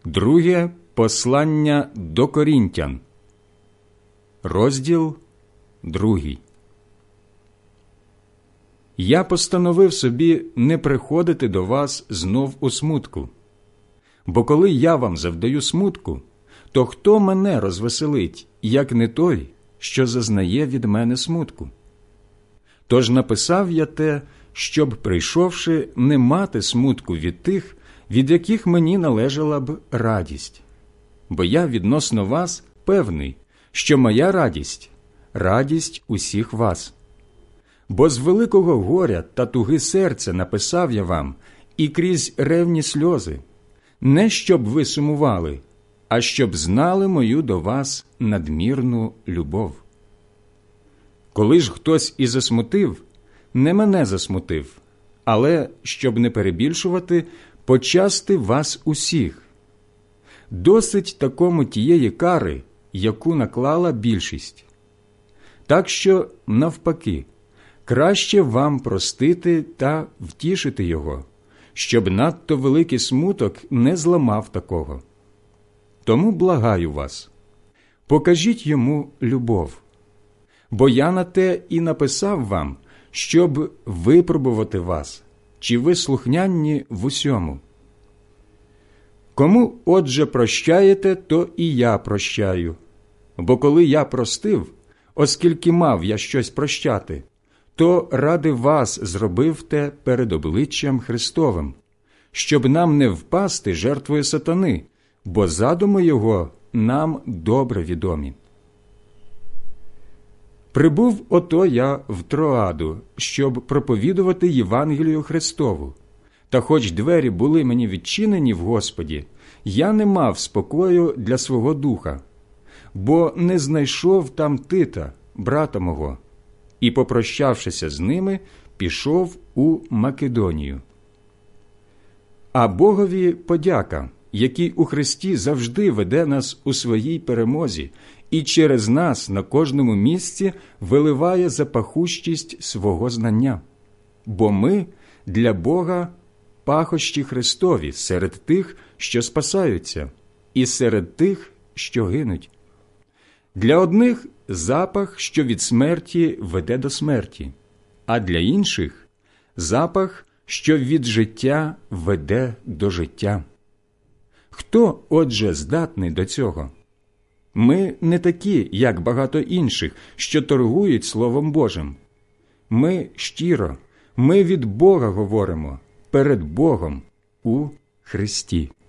Друге послання до Корінтян, розділ 2. Я постановив собі не приходити до вас знов у смутку. Бо коли я вам завдаю смутку, то хто мене розвеселить, як не той, що зазнає від мене смутку? Тож написав я те, щоб, прийшовши, не мати смутку від тих, від яких мені належала б радість. Бо я відносно вас певний, що моя радість – радість усіх вас. Бо з великого горя та туги серця написав я вам і крізь ревні сльози, не щоб ви сумували, а щоб знали мою до вас надмірну любов. Коли ж хтось і засмутив, не мене засмутив, але, щоб не перебільшувати, почасти вас усіх. Досить такому тієї кари, яку наклала більшість. Так що, навпаки, краще вам простити та втішити його, щоб надто великий смуток не зламав такого. Тому благаю вас, покажіть йому любов. Бо я на те і написав вам, щоб випробувати вас, чи ви слухняні в усьому. Кому, отже, прощаєте, то і я прощаю. Бо коли я простив, оскільки мав я щось прощати, то ради вас зробив те перед обличчям Христовим, щоб нам не впасти жертвою сатани, бо задуми його нам добре відомі. Прибув ото я в Троаду, щоб проповідувати Євангелію Христову. Та хоч двері були мені відчинені в Господі, я не мав спокою для свого духа, бо не знайшов там Тита, брата мого, і, попрощавшися з ними, пішов у Македонію. А Богові подяка, який у Христі завжди веде нас у своїй перемозі і через нас на кожному місці виливає запахущість свого знання. Бо ми для Бога пахощі Христові серед тих, що спасаються, і серед тих, що гинуть. Для одних запах, що від смерті веде до смерті, а для інших запах, що від життя веде до життя. Хто, отже, здатний до цього? Ми не такі, як багато інших, що торгують Словом Божим. Ми щиро, ми від Бога говоримо, перед Богом у Христі.